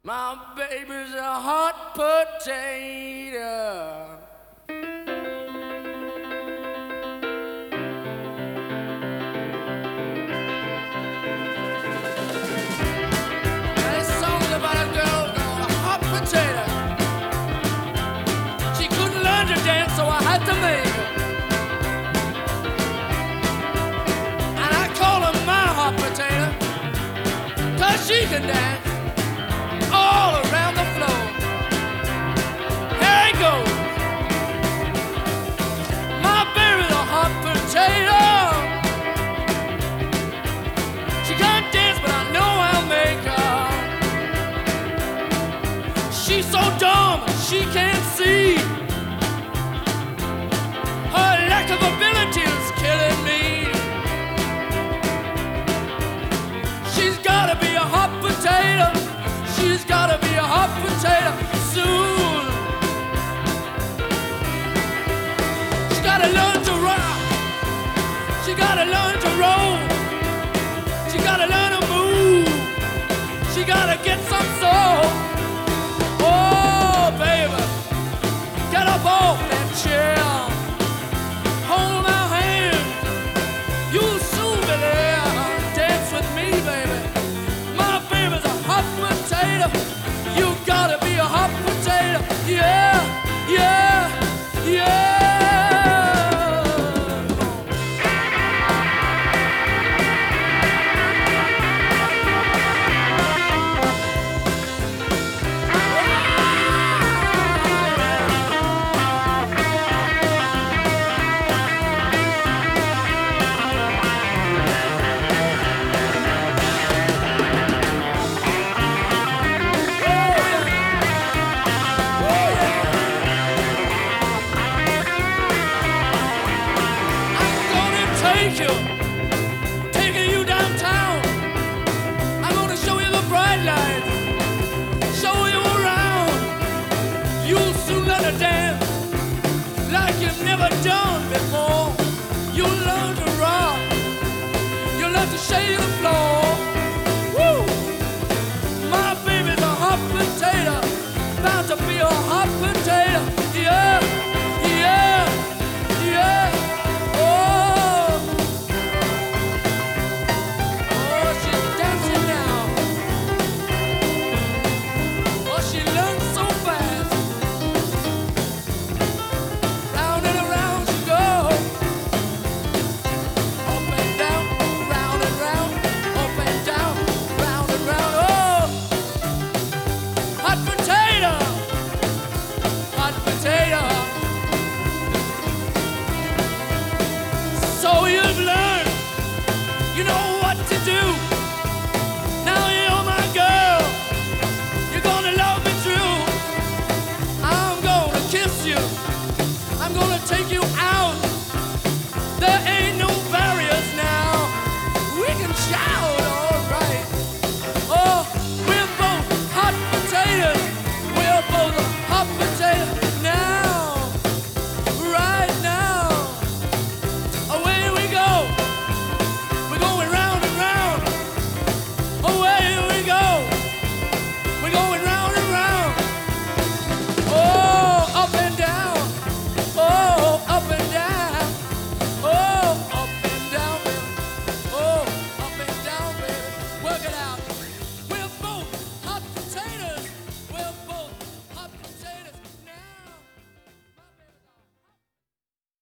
My baby's a hot potato. This song's about a girl called a hot potato. She couldn't learn to dance, so I had to make her. And I call her my hot potato, 'cause she can dance all around the floor. Here it goes. My baby's a hot potato. She can't dance, but I know I'll make her. She's so dumb, she can't see. Her lack of ability is killing me. She's gotta be a hot potato. She's gotta be a hot potato soon. She gotta learn to rock. She gotta learn to roll. She gotta learn to move. She gotta get some soul. Oh, baby, get up off that chair. Hold my hand. You'll soon be there. Dance with me, baby. My baby's a hot potato. You gotta be a hot potato. Yeah, yeah, yeah. Taking you downtown. I'm gonna show you the bright lights, show you around. You'll soon learn to dance like you've never done before. You'll learn to rock, you'll learn to shake the floor.